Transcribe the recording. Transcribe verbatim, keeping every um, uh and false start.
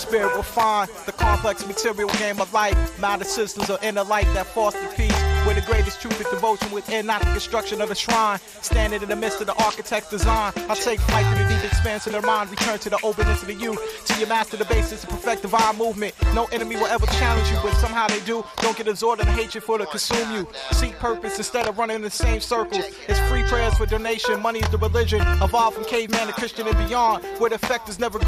spirit will find the complex material game of life. Matter systems are inner light that foster peace, where the greatest truth is devotion within, not the construction of the shrine. Standing in the midst of the architect's design, I take flight through the deep expanse of the mind, return to the openness of the you, till you master the basis to perfect divine movement. No enemy will ever challenge you, but somehow they do. Don't get absorbed in the hatred for to consume you. Seek purpose instead of running in the same circles. It's free prayers for donation, money is the religion. Evolved from caveman to Christian and beyond, where the effect is never